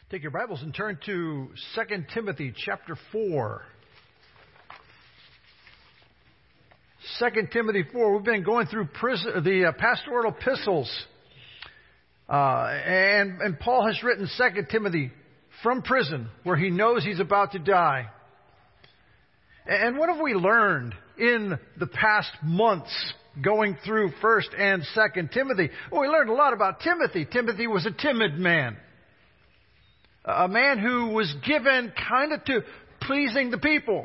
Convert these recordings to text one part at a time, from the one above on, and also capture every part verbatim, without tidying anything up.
Take your Bibles and turn to Second Timothy chapter four. Second Timothy four. We've been going through prison, the uh, pastoral epistles. Uh, and, and Paul has written Second Timothy from prison where he knows he's about to die. And what have we learned in the past months going through First and Second Timothy? Well, we learned a lot about Timothy. Timothy was a timid man. A man who was given kind of to pleasing the people.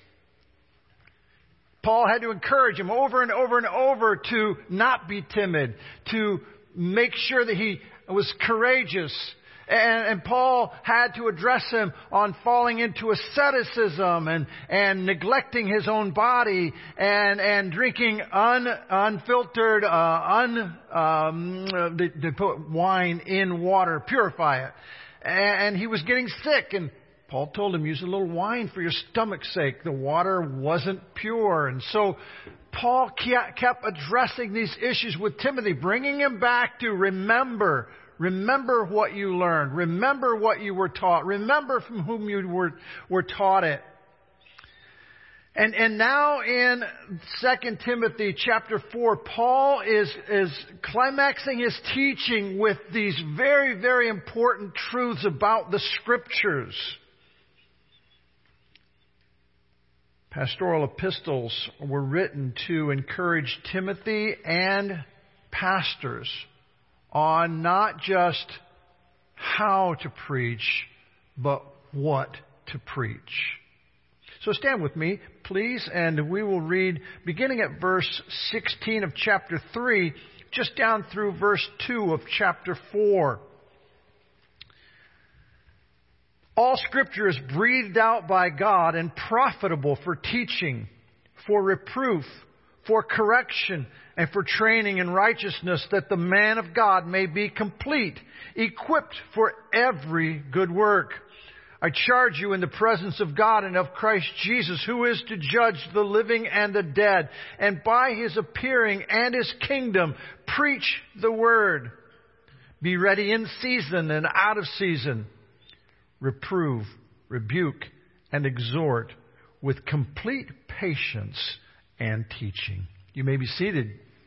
Paul had to encourage him over and over and over to not be timid, to make sure that he was courageous. And, and Paul had to address him on falling into asceticism and, and neglecting his own body and, and drinking un, unfiltered, uh, un, um, they, they put wine in water, purify it. And he was getting sick, and Paul told him, use a little wine for your stomach's sake. The water wasn't pure. And so Paul kept addressing these issues with Timothy, bringing him back to remember. Remember what you learned. Remember what you were taught. Remember from whom you were, were taught it. And, and now in Second Timothy chapter four, Paul is, is climaxing his teaching with these very, very important truths about the Scriptures. Pastoral epistles were written to encourage Timothy and pastors on not just how to preach, but what to preach. So stand with me, please, and we will read beginning at verse sixteen of chapter three, just down through verse two of chapter four. All Scripture is breathed out by God and profitable for teaching, for reproof, for correction, and for training in righteousness, that the man of God may be complete, equipped for every good work. I charge you in the presence of God and of Christ Jesus, who is to judge the living and the dead, and by His appearing and His kingdom, preach the word. Be ready in season and out of season. Reprove, rebuke, and exhort with complete patience and teaching. You may be seated.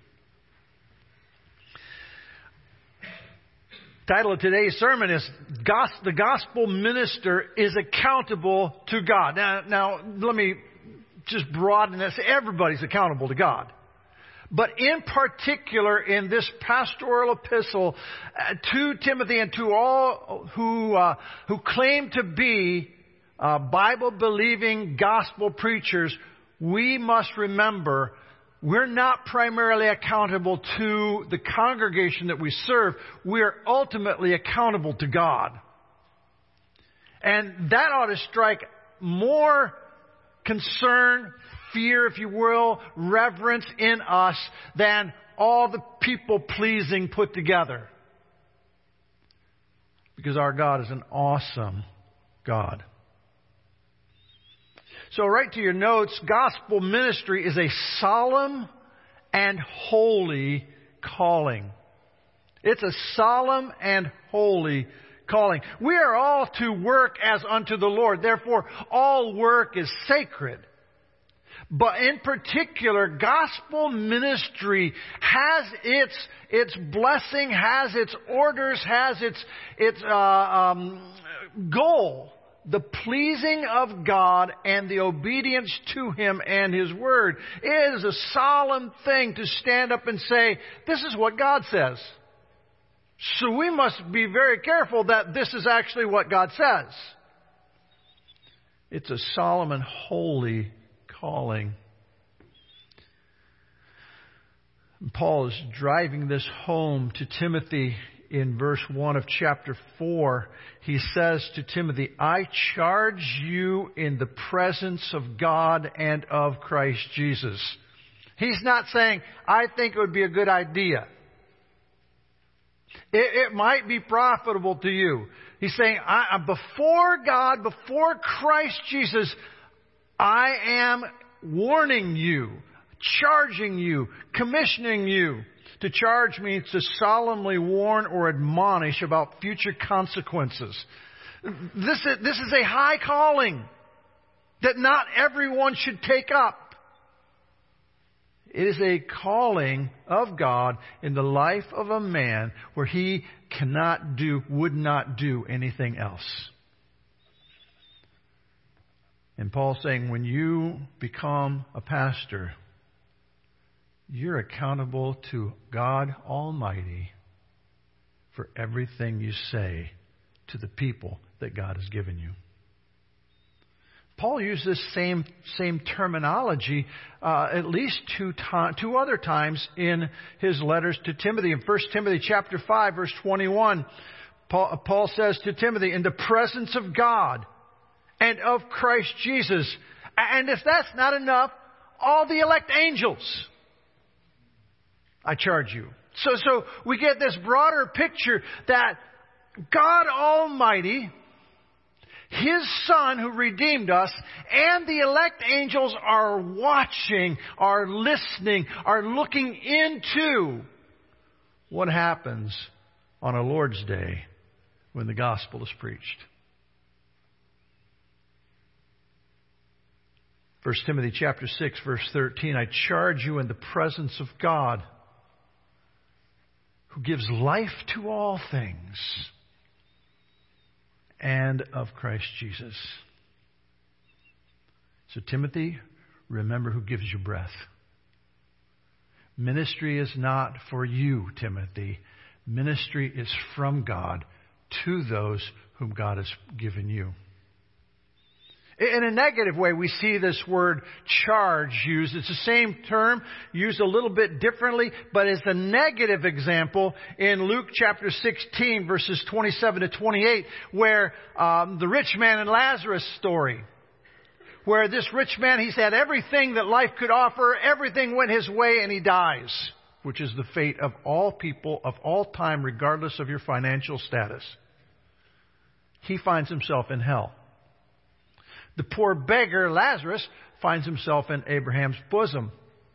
Title of today's sermon is The Gospel Minister is Accountable to God. Now, now, let me just broaden this. Everybody's accountable to God. But in particular, in this pastoral epistle uh, to Timothy and to all who, uh, who claim to be uh, Bible-believing gospel preachers, we must remember we're not primarily accountable to the congregation that we serve. We are ultimately accountable to God. And that ought to strike more concern, fear, if you will, reverence in us than all the people-pleasing put together. Because our God is an awesome God. So write to your notes, gospel ministry is a solemn and holy calling. It's a solemn and holy calling. We are all to work as unto the Lord. Therefore, all work is sacred. But in particular, gospel ministry has its its blessing, has its orders, has its its uh, um, goal. The pleasing of God and the obedience to Him and His Word. It is a solemn thing to stand up and say, this is what God says. So we must be very careful that this is actually what God says. It's a solemn and holy calling. Paul is driving this home to Timothy. In verse one of chapter four, he says to Timothy, I charge you in the presence of God and of Christ Jesus. He's not saying, I think it would be a good idea. It, it might be profitable to you. He's saying, I, before God, before Christ Jesus, I am warning you, charging you, commissioning you. To charge means to solemnly warn or admonish about future consequences. This is, this is a high calling that not everyone should take up. It is a calling of God in the life of a man where he cannot do, would not do anything else. And Paul's saying, when you become a pastor, you're accountable to God Almighty for everything you say to the people that God has given you. Paul used this same same terminology uh, at least two to- two other times in his letters to Timothy. In First Timothy chapter five, verse twenty-one, Paul, Paul says to Timothy, in the presence of God and of Christ Jesus. And if that's not enough, all the elect angels, I charge you. So, so we get this broader picture that God Almighty, His Son who redeemed us, and the elect angels are watching, are listening, are looking into what happens on a Lord's Day when the gospel is preached. First Timothy chapter six, verse thirteen, I charge you in the presence of God, who gives life to all things, and of Christ Jesus. So Timothy, remember who gives you breath. Ministry is not for you, Timothy. Ministry is from God to those whom God has given you. In a negative way, we see this word charge used. It's the same term, used a little bit differently, but it's a negative example in Luke chapter sixteen, verses twenty-seven to twenty-eight, where um, the rich man and Lazarus story, where this rich man, he's had everything that life could offer, everything went his way, and he dies, which is the fate of all people of all time, regardless of your financial status. He finds himself in hell. The poor beggar, Lazarus, finds himself in Abraham's bosom.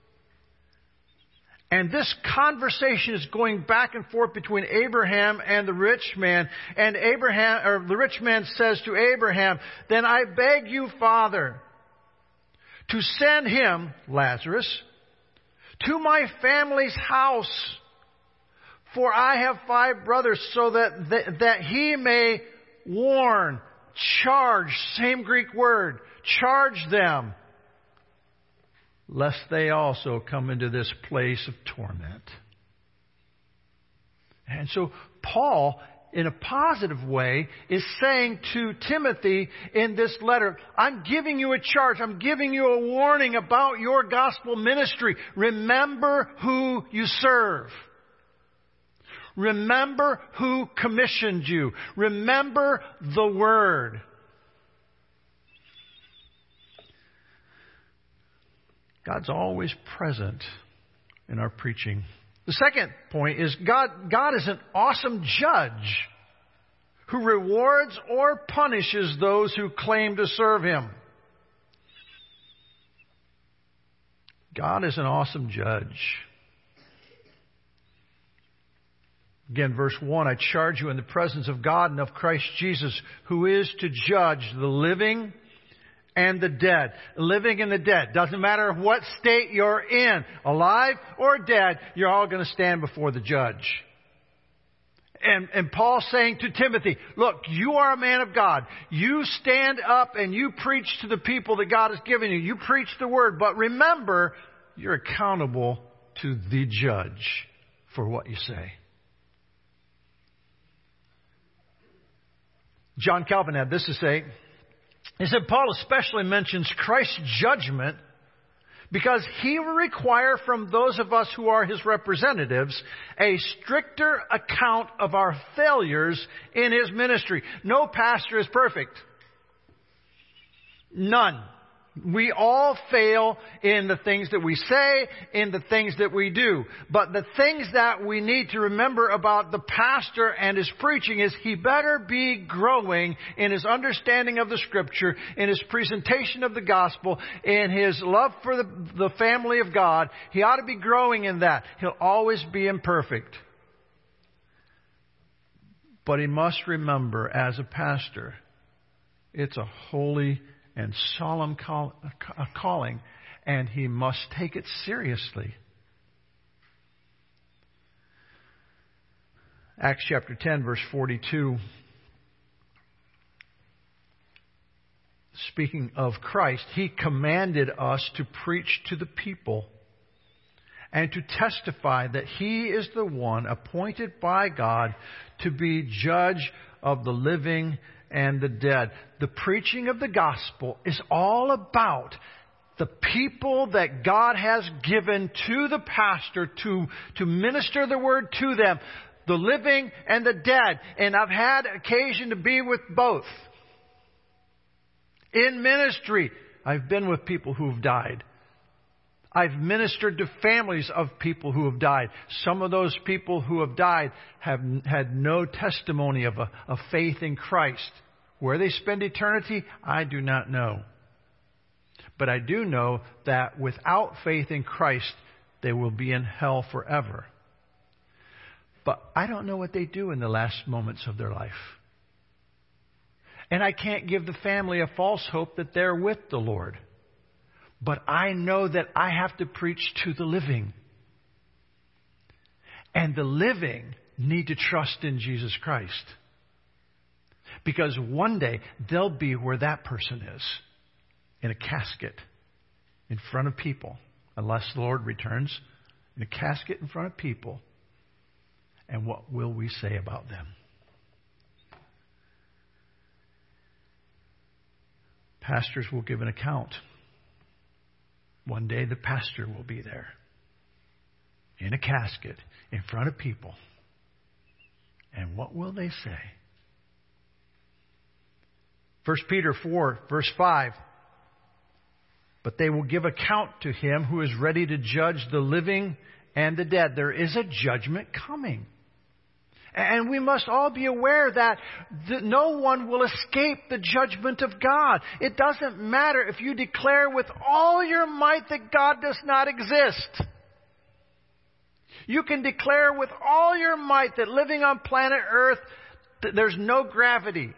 And this conversation is going back and forth between Abraham and the rich man. And Abraham, or the rich man says to Abraham, then I beg you, Father, to send him, Lazarus, to my family's house. For I have five brothers, so that, that, that he may warn, charge, same Greek word, charge them, lest they also come into this place of torment. And so Paul, in a positive way, is saying to Timothy in this letter, I'm giving you a charge, I'm giving you a warning about your gospel ministry. Remember who you serve. Remember who commissioned you. Remember the Word. God's always present in our preaching. The second point is God, God is an awesome judge who rewards or punishes those who claim to serve Him. God is an awesome judge. Again, verse one, I charge you in the presence of God and of Christ Jesus, who is to judge the living and the dead. Living and the dead. Doesn't matter what state you're in, alive or dead, you're all going to stand before the judge. And, and Paul's saying to Timothy, look, you are a man of God. You stand up and you preach to the people that God has given you. You preach the Word, but remember, you're accountable to the judge for what you say. John Calvin had this to say. He said, Paul especially mentions Christ's judgment because he will require from those of us who are his representatives a stricter account of our failures in his ministry. No pastor is perfect. None. We all fail in the things that we say, in the things that we do. But the things that we need to remember about the pastor and his preaching is he better be growing in his understanding of the Scripture, in his presentation of the gospel, in his love for the, the family of God. He ought to be growing in that. He'll always be imperfect. But he must remember, as a pastor, it's a holy and solemn call, a calling, and he must take it seriously. Acts chapter ten, verse forty-two. Speaking of Christ, he commanded us to preach to the people and to testify that he is the one appointed by God to be judge of the living and the dead. The preaching of the gospel is all about the people that God has given to the pastor to, to minister the word to them, the living and the dead. And I've had occasion to be with both. In ministry, I've been with people who have died. I've ministered to families of people who have died. Some of those people who have died have had no testimony of a, of faith in Christ. Where they spend eternity, I do not know. But I do know that without faith in Christ, they will be in hell forever. But I don't know what they do in the last moments of their life. And I can't give the family a false hope that they're with the Lord. But I know that I have to preach to the living. And the living need to trust in Jesus Christ. Because one day they'll be where that person is. In a casket. In front of people. Unless the Lord returns. In a casket in front of people. And what will we say about them? Pastors will give an account. One day the pastor will be there. In a casket. In front of people. And what will they say? First Peter four, verse five. But they will give account to him who is ready to judge the living and the dead. There is a judgment coming. And we must all be aware that no one will escape the judgment of God. It doesn't matter if you declare with all your might that God does not exist. You can declare with all your might that living on planet Earth, there's no gravity.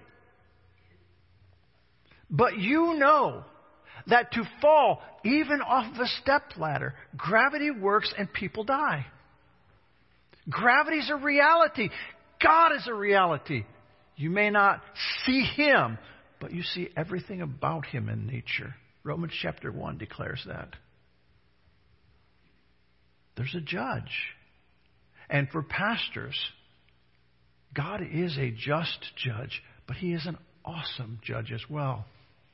But you know that to fall, even off of a stepladder, gravity works and people die. Gravity is a reality. God is a reality. You may not see Him, but you see everything about Him in nature. Romans chapter one declares that. There's a judge. And for pastors, God is a just judge, but He is an awesome judge as well.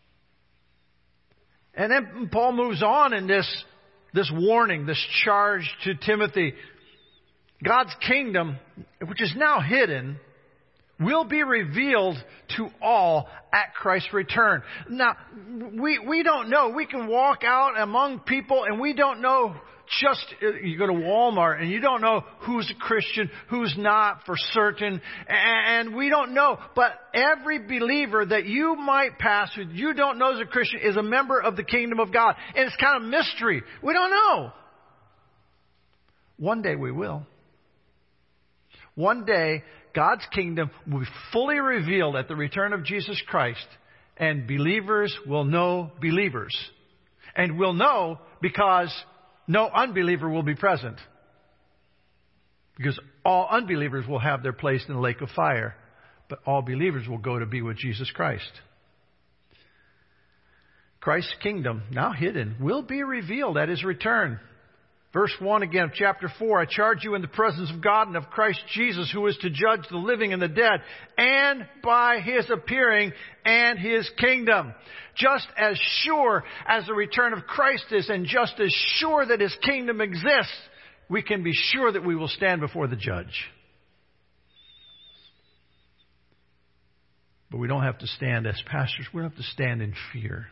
And then Paul moves on in this, this warning, this charge to Timothy. God's kingdom, which is now hidden, will be revealed to all at Christ's return. Now, we, we don't know. We can walk out among people and we don't know just, you go to Walmart and you don't know who's a Christian, who's not for certain. And we don't know. But every believer that you might pass who you don't know is a Christian is a member of the kingdom of God. And it's kind of mystery. We don't know. One day we will. One day, God's kingdom will be fully revealed at the return of Jesus Christ, and believers will know believers. And will know because no unbeliever will be present. Because all unbelievers will have their place in the lake of fire, but all believers will go to be with Jesus Christ. Christ's kingdom, now hidden, will be revealed at His return. Verse one again of chapter four, I charge you in the presence of God and of Christ Jesus, who is to judge the living and the dead, and by His appearing and His kingdom. Just as sure as the return of Christ is, and just as sure that His kingdom exists, we can be sure that we will stand before the judge. But we don't have to stand as pastors. We don't have to stand in fear.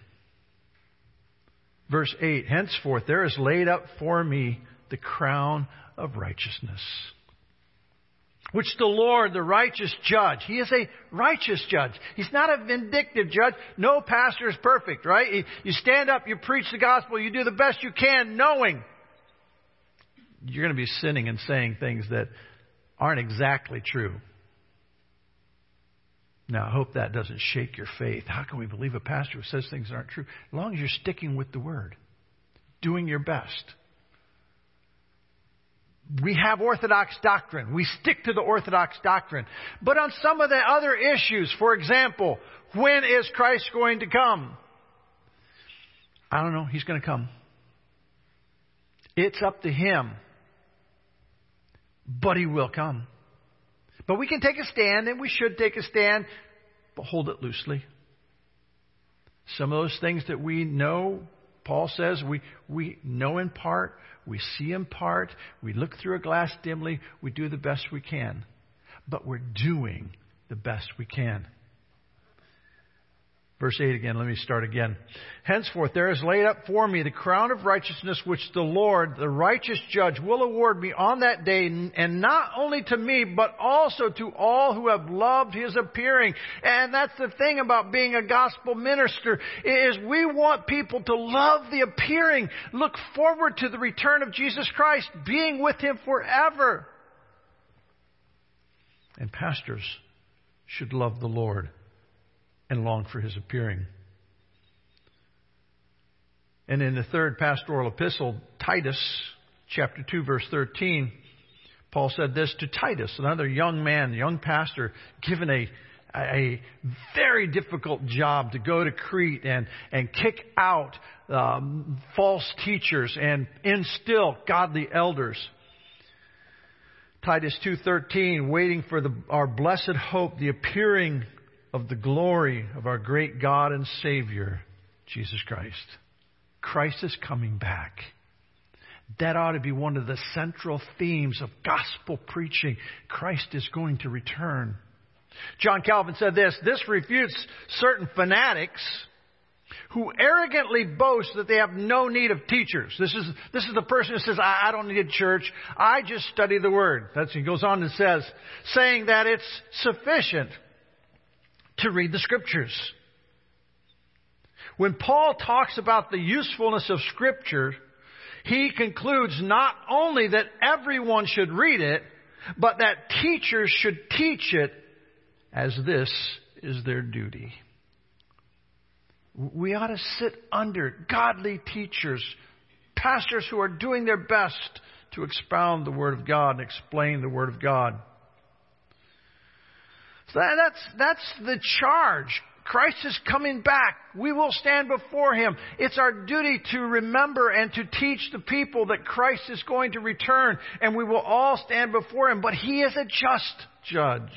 Verse eight, henceforth there is laid up for me the crown of righteousness, which the Lord, the righteous judge, He is a righteous judge. He's not a vindictive judge. No pastor is perfect, right? You stand up, you preach the gospel, you do the best you can, knowing you're going to be sinning and saying things that aren't exactly true. Now, I hope that doesn't shake your faith. How can we believe a pastor who says things aren't true? As long as you're sticking with the Word, doing your best. We have orthodox doctrine. We stick to the orthodox doctrine. But on some of the other issues, for example, when is Christ going to come? I don't know. He's going to come. It's up to Him. But He will come. But we can take a stand, and we should take a stand, but hold it loosely. Some of those things that we know, Paul says, we, we know in part, we see in part, we look through a glass dimly, we do the best we can. But we're doing the best we can. Verse eight again, let me start again. Henceforth there is laid up for me the crown of righteousness, which the Lord, the righteous judge, will award me on that day, and not only to me, but also to all who have loved His appearing. And that's the thing about being a gospel minister, is we want people to love the appearing, look forward to the return of Jesus Christ, being with Him forever. And pastors should love the Lord and long for His appearing. And in the third pastoral epistle, Titus, chapter two, verse thirteen, Paul said this to Titus, another young man, young pastor, given a, a very difficult job to go to Crete and, and kick out um, false teachers and instill godly elders. Titus two thirteen, waiting for the, our blessed hope, the appearing of the glory of our great God and Savior, Jesus Christ. Christ is coming back. That ought to be one of the central themes of gospel preaching. Christ is going to return. John Calvin said this, this refutes certain fanatics who arrogantly boast that they have no need of teachers. This is, this is the person who says, I, I don't need a church. I just study the Word. That's, he goes on and says, saying that it's sufficient to read the Scriptures. When Paul talks about the usefulness of Scripture, he concludes not only that everyone should read it, but that teachers should teach it as this is their duty. We ought to sit under godly teachers, pastors who are doing their best to expound the Word of God and explain the Word of God. So that's, that's the charge. Christ is coming back. We will stand before Him. It's our duty to remember and to teach the people that Christ is going to return, and we will all stand before Him. But He is a just judge.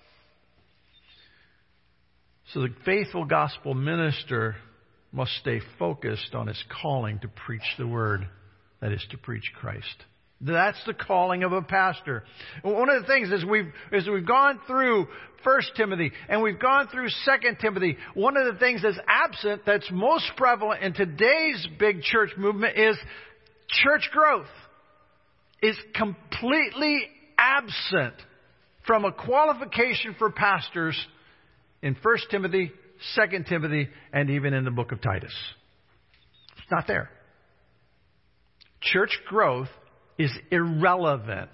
So the faithful gospel minister must stay focused on his calling to preach the Word, that is, to preach Christ. That's the calling of a pastor. One of the things is we've, as we've gone through First Timothy and we've gone through Second Timothy, one of the things that's absent, that's most prevalent in today's big church movement, is church growth. Is completely absent from a qualification for pastors in First Timothy, Second Timothy, and even in the book of Titus. It's not there. Church growth is irrelevant.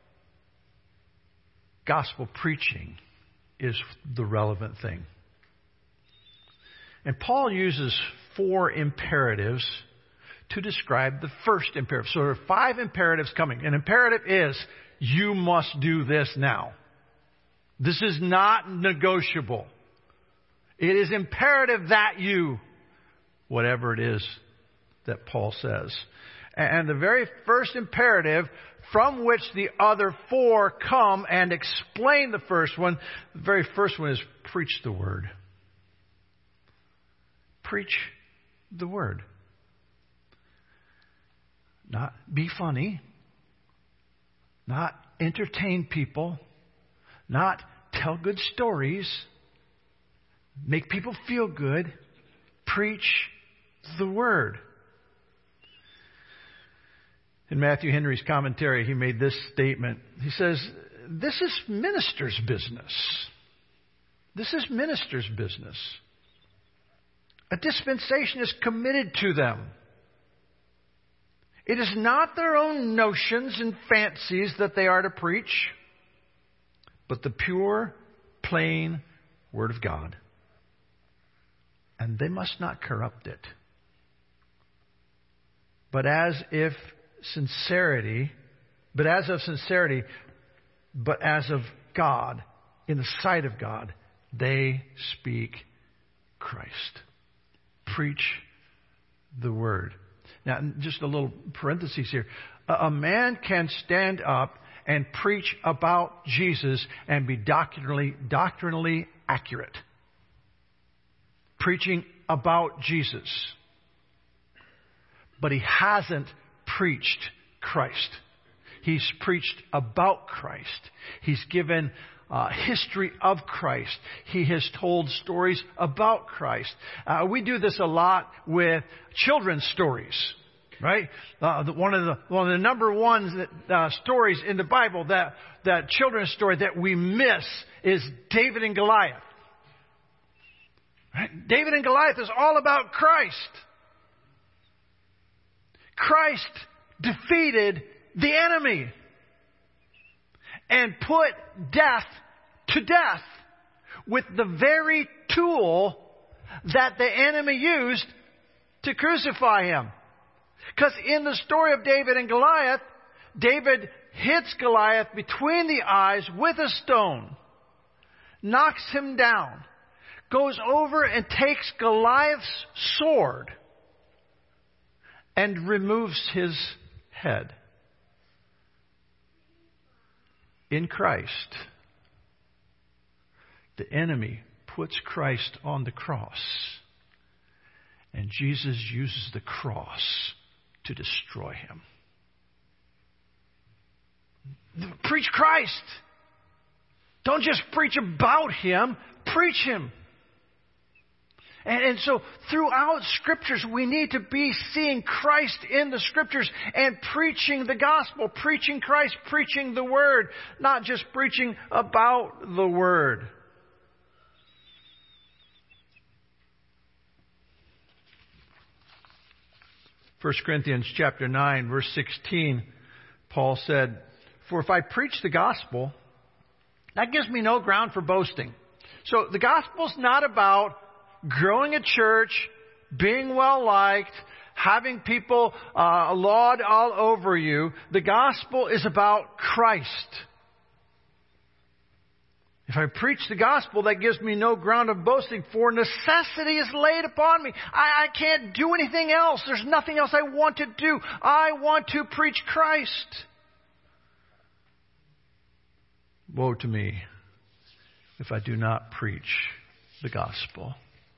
Gospel preaching is the relevant thing. And Paul uses four imperatives to describe the first imperative. So there are five imperatives coming. An imperative is, you must do this now. This is not negotiable. It is imperative that you, whatever it is that Paul says. And the very first imperative from which the other four come and explain the first one, the very first one is preach the Word. Preach the Word. Not be funny. Not entertain people. Not tell good stories. Make people feel good. Preach the Word. In Matthew Henry's commentary, he made this statement. He says, this is ministers' business. This is ministers' business. A dispensation is committed to them. It is not their own notions and fancies that they are to preach, but the pure, plain Word of God. And they must not corrupt it. But as if sincerity, but as of sincerity, but as of God, in the sight of God, they speak Christ. Preach the Word. Now, just a little parenthesis here. A man can stand up and preach about Jesus and be doctrinally, doctrinally accurate. Preaching about Jesus. But he hasn't preached Christ. He's preached about Christ. He's given uh, history of Christ. He has told stories about Christ. Uh, we do this a lot with children's stories, right? Uh, the, one of the one of the number one uh, stories in the Bible that that children's story that we miss is David and Goliath. Right? David and Goliath is all about Christ. Christ defeated the enemy and put death to death with the very tool that the enemy used to crucify him. Because in the story of David and Goliath, David hits Goliath between the eyes with a stone, knocks him down, goes over and takes Goliath's sword and removes his head. In Christ, the enemy puts Christ on the cross, and Jesus uses the cross to destroy him. Preach Christ. Don't just preach about Him, preach Him. And, and so throughout Scriptures, we need to be seeing Christ in the Scriptures and preaching the gospel, preaching Christ, preaching the Word, not just preaching about the Word. First Corinthians chapter nine, verse sixteen, Paul said, "For if I preach the gospel, that gives me no ground for boasting." So the gospel's not about growing a church, being well liked, having people uh, laud all over you. The gospel is about Christ. If I preach the gospel, that gives me no ground of boasting, for necessity is laid upon me. I, I can't do anything else. There's nothing else I want to do. I want to preach Christ. Woe to me if I do not preach the gospel.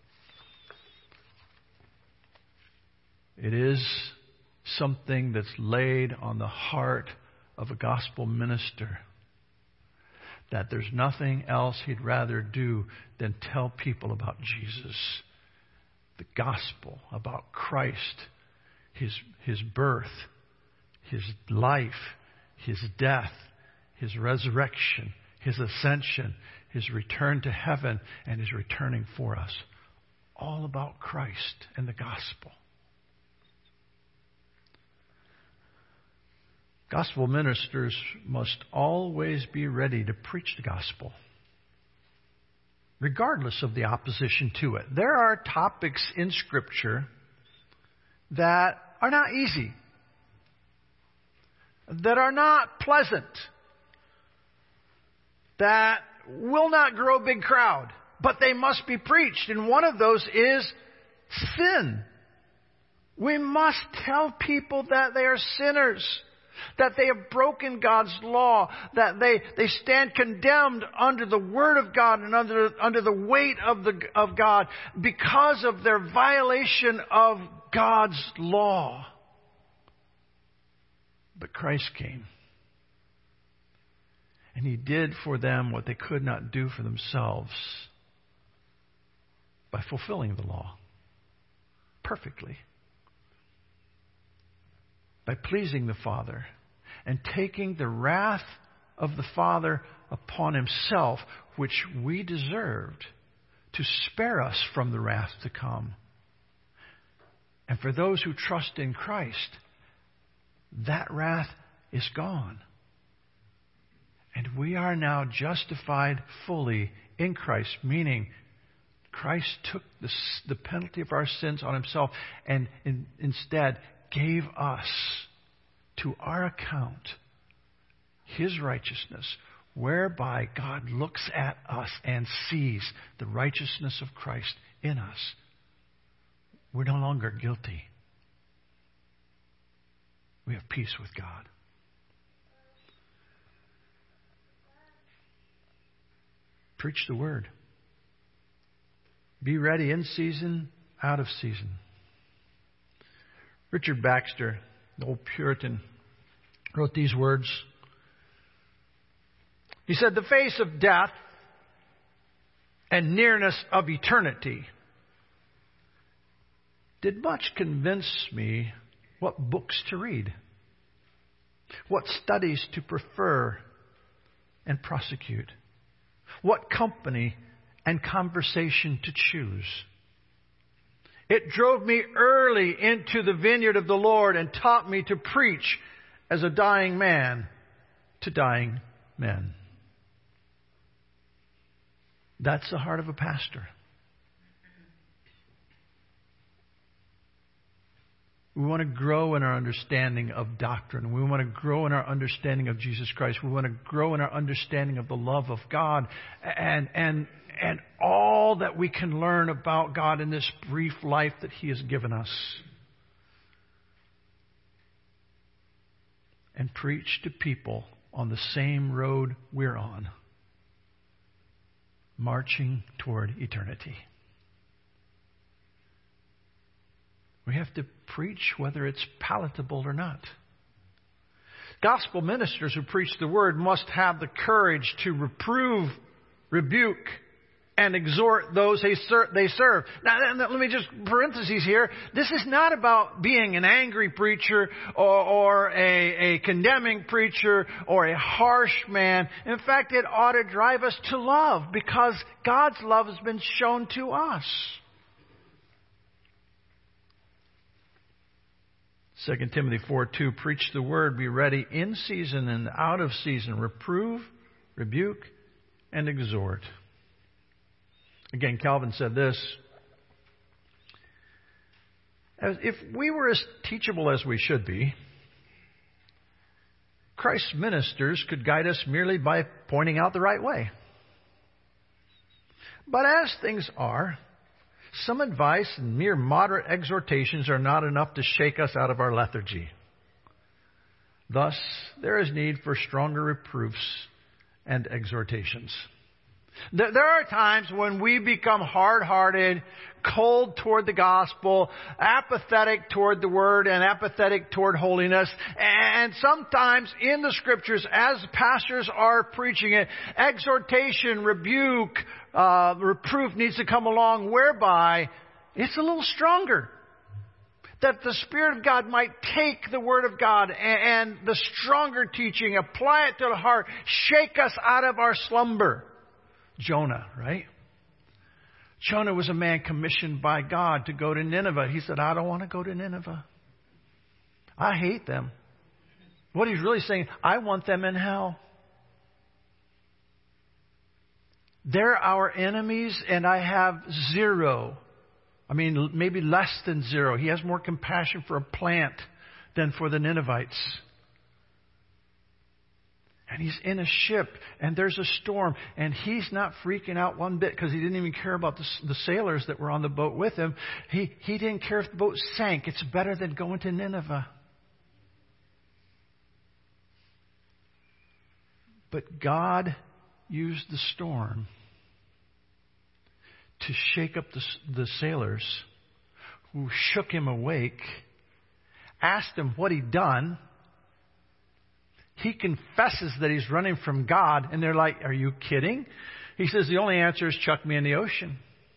It is something that's laid on the heart of a gospel minister, that there's nothing else he'd rather do than tell people about Jesus, the gospel, about Christ, His, His birth, His life, His death, His resurrection, His ascension, His return to heaven, and His returning for us. All about Christ and the gospel. Gospel ministers must always be ready to preach the gospel, regardless of the opposition to it. There are topics in Scripture that are not easy, that are not pleasant, that will not grow a big crowd, but they must be preached. And one of those is sin. We must tell people that they are sinners, that they have broken God's law, that they, they stand condemned under the Word of God and under, under the weight of, the, of God because of their violation of God's law. But Christ came, and He did for them what they could not do for themselves by fulfilling the law perfectly, by pleasing the Father and taking the wrath of the Father upon Himself, which we deserved, to spare us from the wrath to come. And for those who trust in Christ, that wrath is gone. And we are now justified fully in Christ, meaning Christ took the, the penalty of our sins on himself and in, instead gave us to our account his righteousness, whereby God looks at us and sees the righteousness of Christ in us. We're no longer guilty. We have peace with God. Preach the word. Be ready in season, out of season. Richard Baxter, the old Puritan, wrote these words. He said, "The face of death and nearness of eternity did much convince me what books to read, what studies to prefer and prosecute, what company and conversation to choose. It drove me early into the vineyard of the Lord and taught me to preach as a dying man to dying men." That's the heart of a pastor. We want to grow in our understanding of doctrine. We want to grow in our understanding of Jesus Christ. We want to grow in our understanding of the love of God and, and, and all that we can learn about God in this brief life that He has given us. And preach to people on the same road we're on, marching toward eternity. We have to preach whether it's palatable or not. Gospel ministers who preach the word must have the courage to reprove, rebuke, and exhort those they serve. Now, let me just parentheses here. This is not about being an angry preacher or, or a, a condemning preacher or a harsh man. In fact, it ought to drive us to love because God's love has been shown to us. Second Timothy four two, preach the word, be ready in season and out of season, reprove, rebuke, and exhort. Again, Calvin said this, as if we were as teachable as we should be, Christ's ministers could guide us merely by pointing out the right way. But as things are, some advice and mere moderate exhortations are not enough to shake us out of our lethargy. Thus, there is need for stronger reproofs and exhortations. There are times when we become hard-hearted, cold toward the gospel, apathetic toward the word, and apathetic toward holiness. And sometimes in the scriptures, as pastors are preaching it, exhortation, rebuke, uh, reproof needs to come along whereby it's a little stronger. That the Spirit of God might take the Word of God and, and the stronger teaching, apply it to the heart, shake us out of our slumber. Jonah, right? Jonah was a man commissioned by God to go to Nineveh. He said, I don't want to go to Nineveh. I hate them. What he's really saying, I want them in hell. They're our enemies and I have zero. I mean, maybe less than zero. He has more compassion for a plant than for the Ninevites. And he's in a ship, and there's a storm, and he's not freaking out one bit because he didn't even care about the, the sailors that were on the boat with him. He, he didn't care if the boat sank. It's better than going to Nineveh. But God used the storm to shake up the, the sailors who shook him awake, asked him what he'd done. He confesses that he's running from God, and they're like, are you kidding? He says, the only answer is chuck me in the ocean.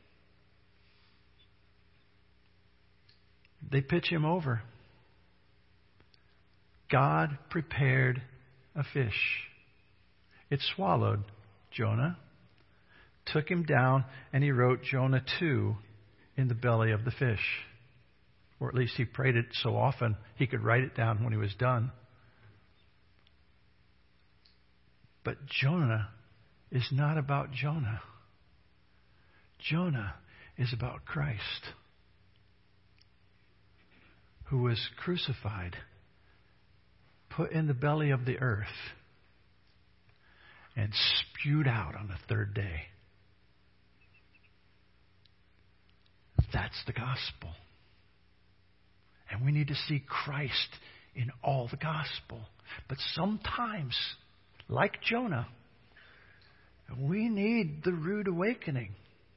They pitch him over. God prepared a fish. It swallowed Jonah, took him down, and he wrote Jonah two in the belly of the fish. Or at least he prayed it so often he could write it down when he was done. But Jonah is not about Jonah. Jonah is about Christ, who was crucified, put in the belly of the earth, and spewed out on the third day. That's the gospel. And we need to see Christ in all the gospel. But sometimes, like Jonah, we need the rude awakening.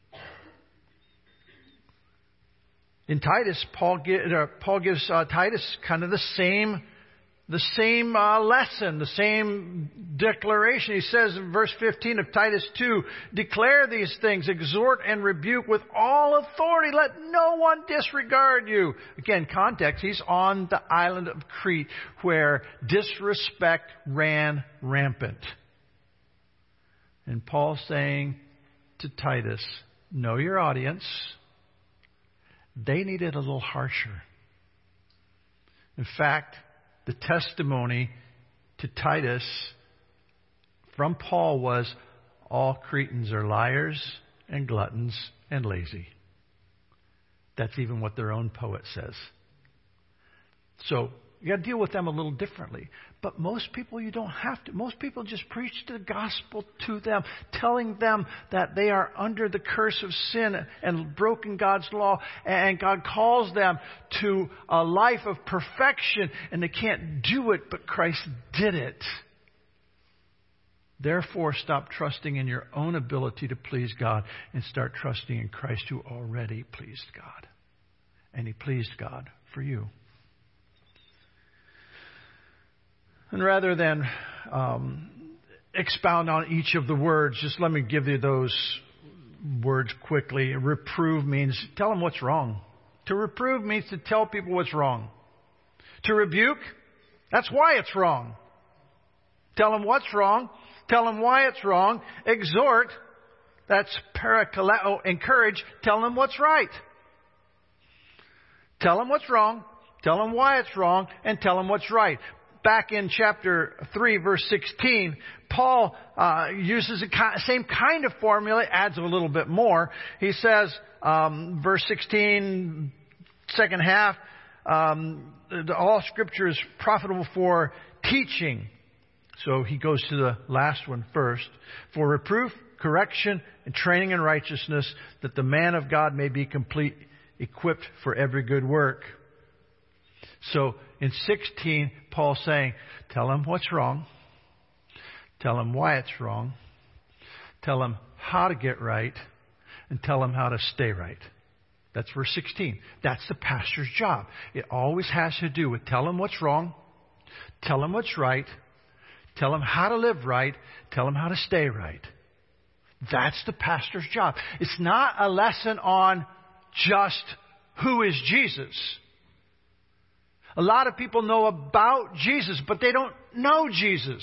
In Titus, Paul, give, uh, Paul gives uh, Titus kind of the same, the same uh, lesson, the same declaration. He says in verse fifteen of Titus two, "Declare these things, exhort and rebuke with all authority. Let no one disregard you." Again, context, he's on the island of Crete where disrespect ran rampant. And Paul's saying to Titus, know your audience. They need it a little harsher. In fact, the testimony to Titus from Paul was, all Cretans are liars and gluttons and lazy. That's even what their own poet says. So you got to deal with them a little differently. But most people, you don't have to. Most people just preach the gospel to them, telling them that they are under the curse of sin and broken God's law, and God calls them to a life of perfection, and they can't do it, but Christ did it. Therefore, stop trusting in your own ability to please God and start trusting in Christ, who already pleased God. And He pleased God for you. And rather than um, expound on each of the words, just let me give you those words quickly. Reprove means tell them what's wrong. To reprove means to tell people what's wrong. To rebuke, that's why it's wrong. Tell them what's wrong. Tell them why it's wrong. Exhort, that's parakaleo, encourage. Tell them what's right. Tell them what's wrong. Tell them why it's wrong. And tell them what's right. Back in chapter three, verse sixteen, Paul uh, uses the same kind of formula, adds a little bit more. He says, um, verse sixteen, second half, um, all Scripture is profitable for teaching. So he goes to the last one first. For reproof, correction, and training in righteousness, that the man of God may be complete, equipped for every good work. So in sixteen, Paul's saying, tell him what's wrong. Tell him why it's wrong. Tell him how to get right. And tell him how to stay right. That's verse sixteen. That's the pastor's job. It always has to do with tell him what's wrong. Tell him what's right. Tell him how to live right. Tell him how to stay right. That's the pastor's job. It's not a lesson on just who is Jesus. A lot of people know about Jesus, but they don't know Jesus.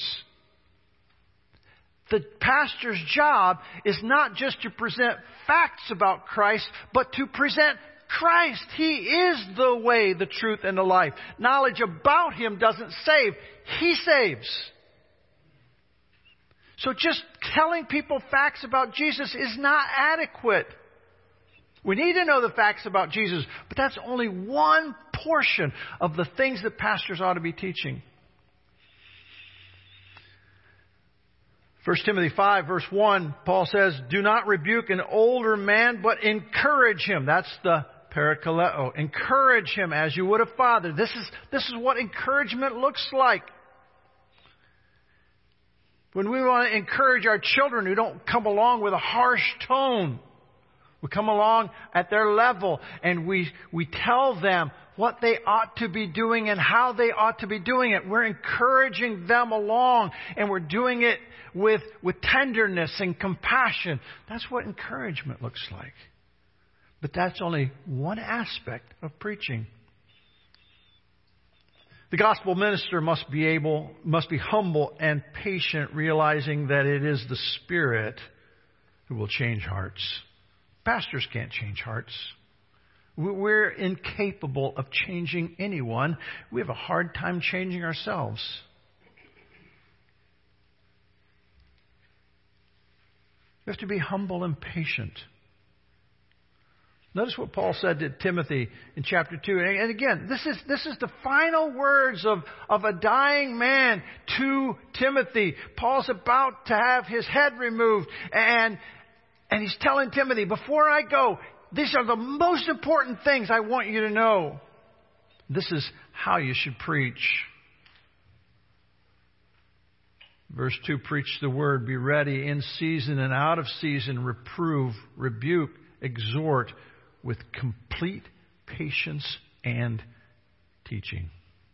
The pastor's job is not just to present facts about Christ, but to present Christ. He is the way, the truth, and the life. Knowledge about Him doesn't save. He saves. So just telling people facts about Jesus is not adequate. We need to know the facts about Jesus, but that's only one portion of the things that pastors ought to be teaching. First Timothy five, verse one, Paul says, do not rebuke an older man, but encourage him. That's the parakaleo. Encourage him as you would a father. This is, this is what encouragement looks like. When we want to encourage our children, we don't come along with a harsh tone. We come along at their level and we, we tell them what they ought to be doing and how they ought to be doing it. We're encouraging them along and we're doing it with, with tenderness and compassion. That's what encouragement looks like. But that's only one aspect of preaching. The gospel minister must be able, must be humble and patient, realizing that it is the Spirit who will change hearts. Pastors can't change hearts. We're incapable of changing anyone. We have a hard time changing ourselves. We have to be humble and patient. Notice what Paul said to Timothy in chapter two. And again, this is, this is the final words of, of a dying man to Timothy. Paul's about to have his head removed. And, and he's telling Timothy, before I go, these are the most important things I want you to know. This is how you should preach. Verse two, preach the word, be ready in season and out of season, reprove, rebuke, exhort, with complete patience and teaching.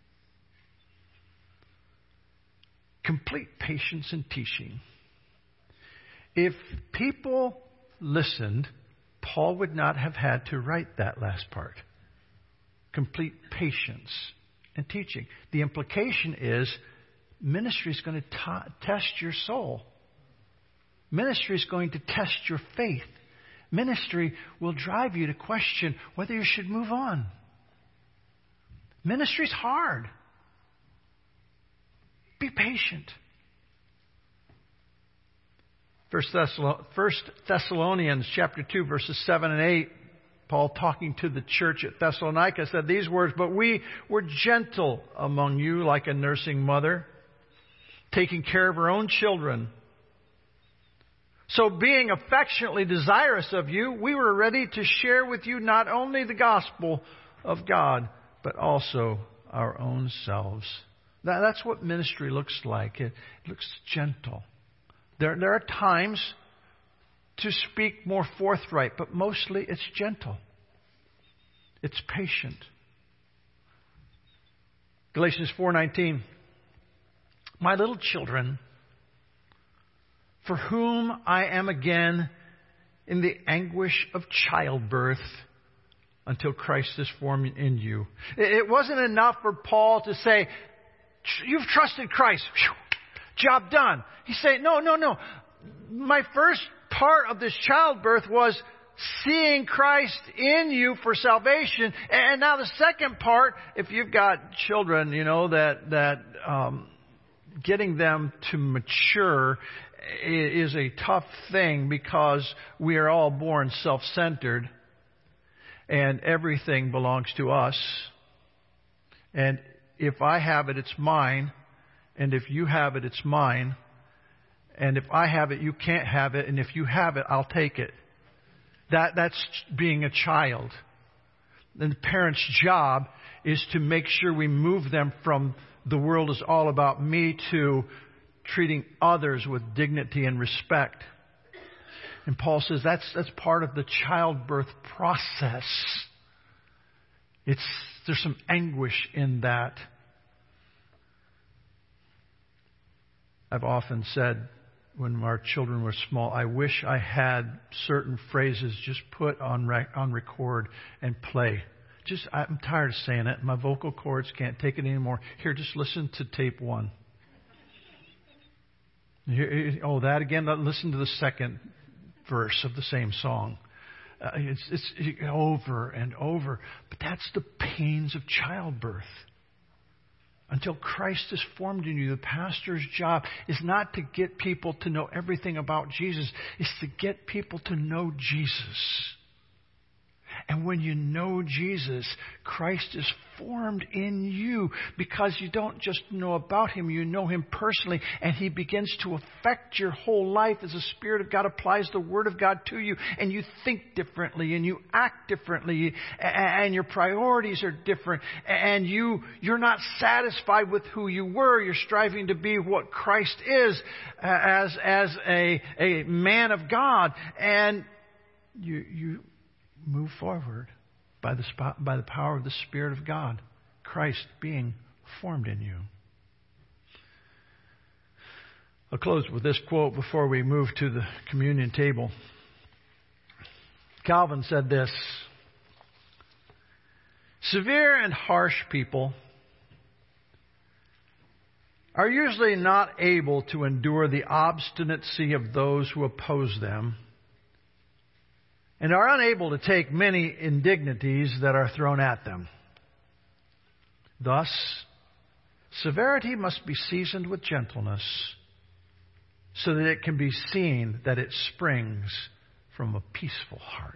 Complete patience and teaching. If people listened, Paul would not have had to write that last part. Complete patience and teaching. The implication is ministry is going to t- test your soul. Ministry is going to test your faith. Ministry will drive you to question whether you should move on. Ministry's hard. Be patient. First Thessalonians chapter two, verses seven and eight, Paul talking to the church at Thessalonica said these words, but we were gentle among you like a nursing mother, taking care of her own children. So being affectionately desirous of you, we were ready to share with you not only the gospel of God, but also our own selves. That, that's what ministry looks like. It, it looks gentle. There, there are times to speak more forthright, but mostly it's gentle. It's patient. Galatians four nineteen. My little children, for whom I am again in the anguish of childbirth until Christ is formed in you. It wasn't enough for Paul to say, you've trusted Christ. Whew, job done. He said, no, no, no. My first part of this childbirth was seeing Christ in you for salvation. And now the second part, if you've got children, you know, that, that, um, getting them to mature is a tough thing because we are all born self-centered and everything belongs to us. And if I have it, it's mine. And if you have it, it's mine. And if I have it, you can't have it. And if you have it, I'll take it. That, that's being a child. And the parent's job is to make sure we move them from the world is all about me to treating others with dignity and respect. And Paul says that's that's part of the childbirth process. It's there's some anguish in that. I've often said when our children were small, I wish I had certain phrases just put on rec- on record and play. Just, I'm tired of saying it. My vocal cords can't take it anymore. Here, just listen to tape one. Here, oh, that again. Listen to the second verse of the same song. Uh, it's, it's over and over. But that's the pains of childbirth. Until Christ is formed in you, the pastor's job is not to get people to know everything about Jesus. It's to get people to know Jesus. And when you know Jesus, Christ is formed in you because you don't just know about Him, you know Him personally, and He begins to affect your whole life as the Spirit of God applies the Word of God to you, and you think differently, and you act differently, and your priorities are different, and you, you're not satisfied with who you were. You're striving to be what Christ is as, as a, a man of God, and you, you move forward by the spot, by the power of the Spirit of God, Christ being formed in you. I'll close with this quote before we move to the communion table. Calvin said this: severe and harsh people are usually not able to endure the obstinacy of those who oppose them, and are unable to take many indignities that are thrown at them. Thus, severity must be seasoned with gentleness, so that it can be seen that it springs from a peaceful heart.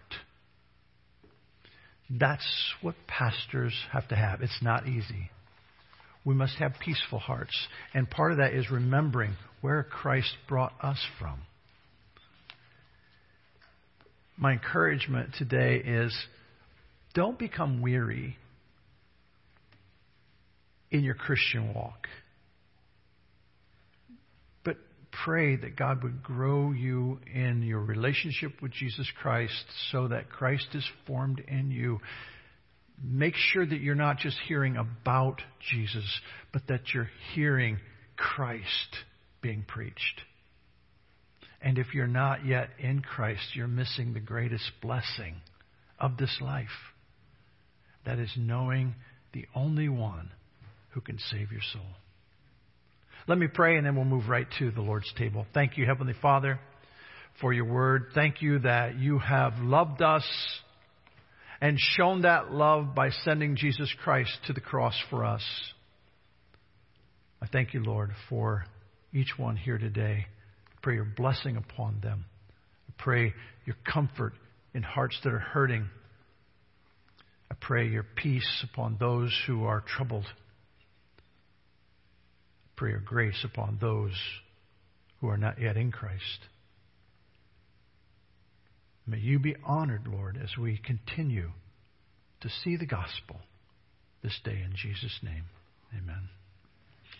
That's what pastors have to have. It's not easy. We must have peaceful hearts. And part of that is remembering where Christ brought us from. My encouragement today is don't become weary in your Christian walk. But pray that God would grow you in your relationship with Jesus Christ so that Christ is formed in you. Make sure that you're not just hearing about Jesus, but that you're hearing Christ being preached. And if you're not yet in Christ, you're missing the greatest blessing of this life. That is knowing the only one who can save your soul. Let me pray and then we'll move right to the Lord's table. Thank you, Heavenly Father, for your word. Thank you that you have loved us and shown that love by sending Jesus Christ to the cross for us. I thank you, Lord, for each one here today. I pray your blessing upon them. I pray your comfort in hearts that are hurting. I pray your peace upon those who are troubled. I pray your grace upon those who are not yet in Christ. May you be honored, Lord, as we continue to see the gospel this day in Jesus' name. Amen.